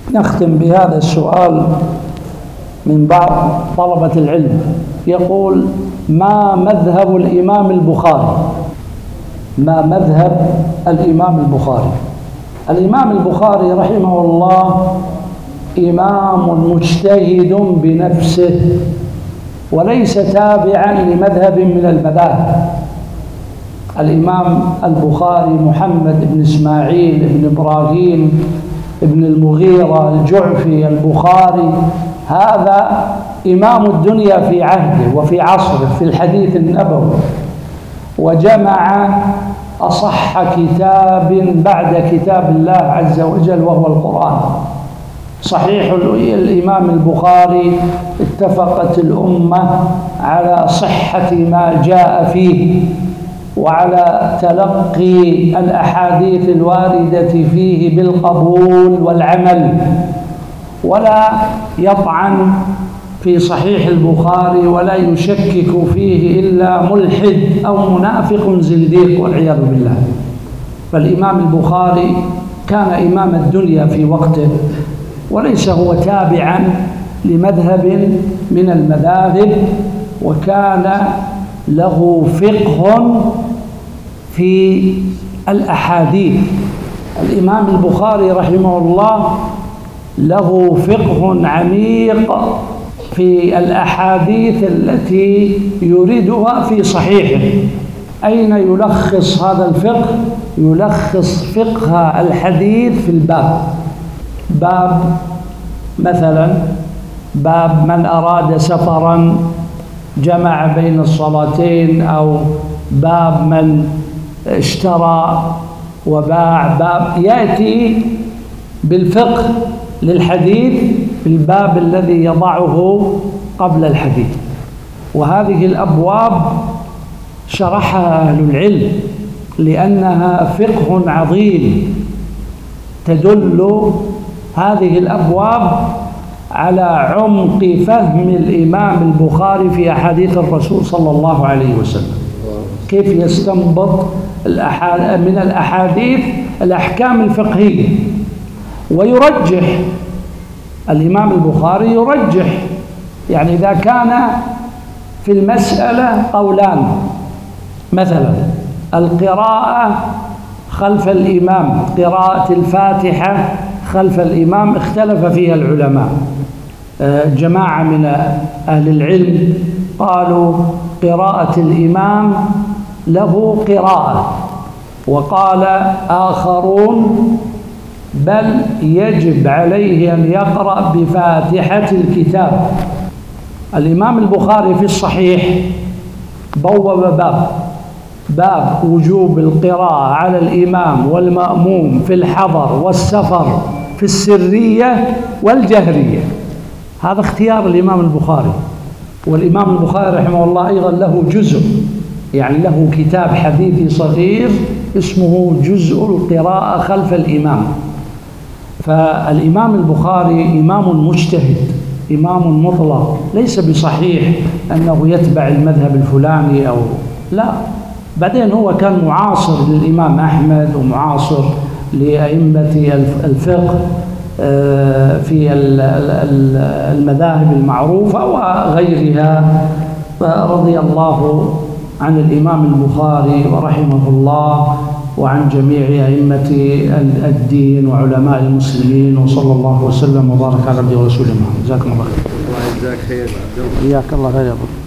نختم بهذا السؤال من بعض طلبة العلم، يقول: ما مذهب الإمام البخاري؟ ما مذهب الإمام البخاري؟ الإمام البخاري رحمه الله إمام مجتهد بنفسه، وليس تابعا لمذهب من المذاهب. الإمام البخاري محمد بن إسماعيل بن إبراهيم بن المغيرة الجعفي البخاري، هذا إمام الدنيا في عهده وفي عصره في الحديث النبوي، وجمع أصح كتاب بعد كتاب الله عز وجل وهو القرآن. صحيح الإمام البخاري اتفقت الأمة على صحة ما جاء فيه وعلى تلقي الأحاديث الواردة فيه بالقبول والعمل، ولا يطعن في صحيح البخاري ولا يشكك فيه إلا ملحد أو منافق زنديق والعياذ بالله. فالإمام البخاري كان إمام الدنيا في وقته، وليس هو تابعا لمذهب من المذاهب، وكان له فقه في الأحاديث. الإمام البخاري رحمه الله له فقه عميق في الأحاديث التي يريدها في صحيحه. أين يلخص هذا الفقه؟ يلخص فقه الحديث في الباب. باب مثلا باب من أراد سفرا جمع بين الصلاتين، أو باب من اشترى وباع، باب يأتي بالفقه للحديث في الباب الذي يضعه قبل الحديث. وهذه الأبواب شرحها أهل العلم لأنها فقه عظيم، تدل هذه الأبواب على عمق فهم الإمام البخاري في أحاديث الرسول صلى الله عليه وسلم، كيف يستنبط من الأحاديث الأحكام الفقهية ويرجح. الإمام البخاري يرجح، يعني إذا كان في المسألة قولان، مثلا القراءة خلف الإمام، قراءة الفاتحة خلف الإمام اختلف فيها العلماء. جماعة من أهل العلم قالوا قراءة الإمام له قراءة، وقال آخرون بل يجب عليه أن يقرأ بفاتحة الكتاب. الإمام البخاري في الصحيح بوب باب وجوب القراءة على الإمام والمأموم في الحضر والسفر، في السرية والجهرية. هذا اختيار الإمام البخاري. والإمام البخاري رحمه الله أيضا له جزء، يعني له كتاب حديثي صغير اسمه جزء القراءة خلف الإمام. فالإمام البخاري إمام مجتهد، إمام مطلق، ليس بصحيح أنه يتبع المذهب الفلاني أو لا. بعدين هو كان معاصر للإمام أحمد ومعاصر لأئمة الفقه في المذاهب المعروفة وغيرها. فرضي الله عن الإمام البخاري ورحمه الله وعن جميع أئمة الدين وعلماء المسلمين، وصلى الله وسلم وبارك على عبده ورسوله محمد. جزاكم الله خير. الله يجزاك خير. جزاك الله خير.